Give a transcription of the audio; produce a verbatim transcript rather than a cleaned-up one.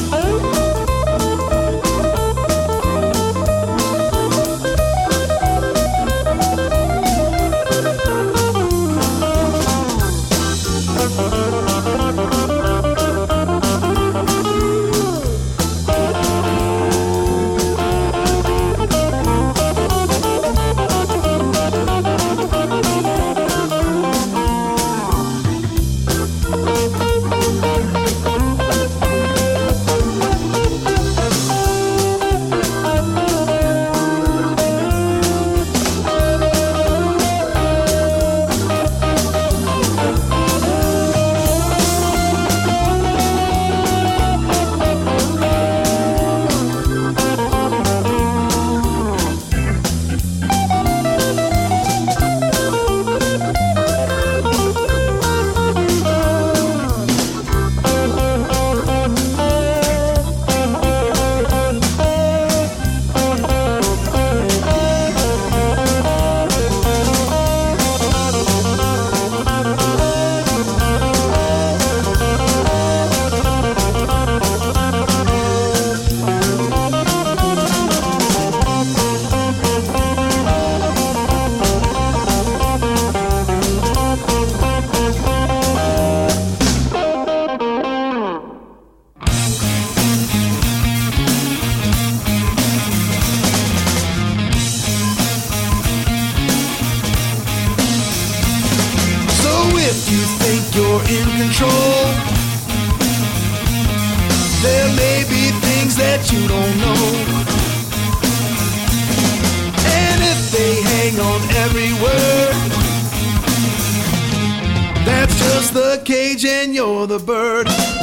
in control. There may be things that you don't know, and if they hang on every word, that's just the cage and you're the bird.